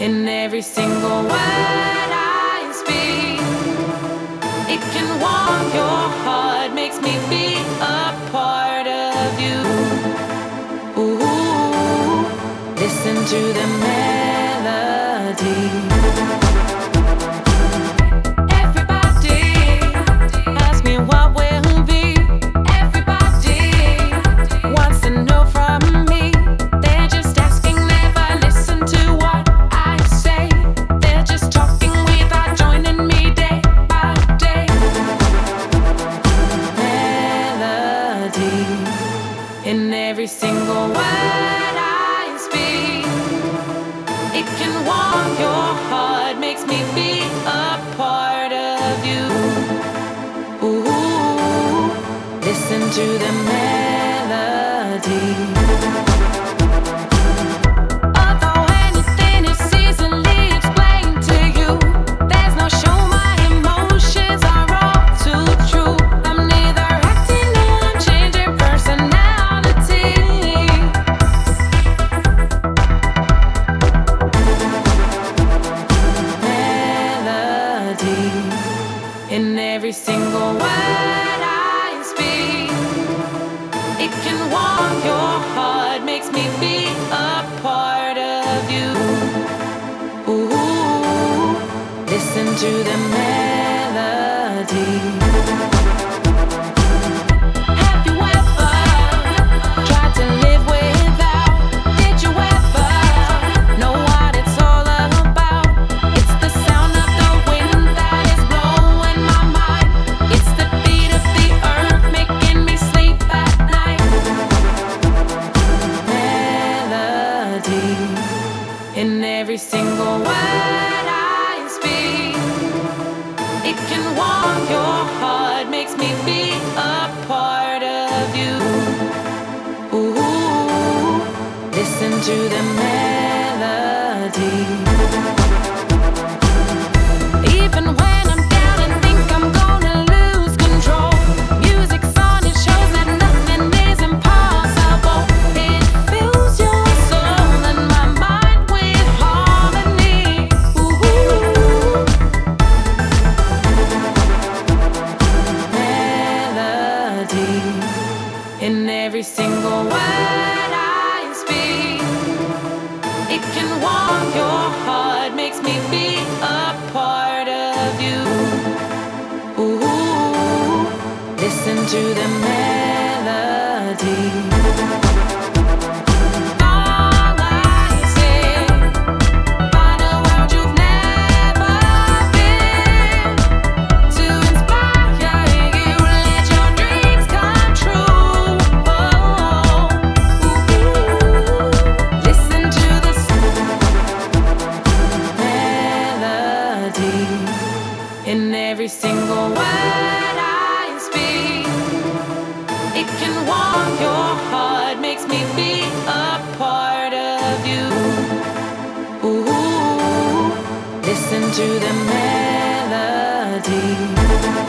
In every single word I speak, it can warm your heart, makes me be a part of you. Ooh, listen to the melody. Everybody ask me what will be. Everybody wants to know from me. They're just asking, never listen to what I say. They're just talking without joining me day by day. Melody in every single word I speak. It can warm your heart, makes me be a part of you. Ooh, listen to the melody. Although anything is easily explained to you, there's no show, my emotions are all too true. I'm neither acting nor I'm changing personality. Melody in every single word I speak. It can warm your heart, makes me be a part of you. Ooh, listen to the melody. Have you ever tried to live without? Did you ever know what it's all about? It's the sound of the wind that is blowing my mind. It's the beat of the earth making me sleep at night. Melody in every single word I speak. It can warm your heart, makes me be a part of you. Ooh, listen to the melody. Even when I'm down and think I'm gonna lose control, music's on, it shows that nothing is impossible. It fills your soul and my mind with harmony. Ooh, melody in every single word I speak. It can warm your heart, makes me be a part of you. Ooh, listen to the melody. All I sing, find a world you've never been. To inspire you, let your dreams come true. Ooh, listen to the melody in every single word I speak. It can warm your heart, makes me be a part of you. Ooh, listen to the melody.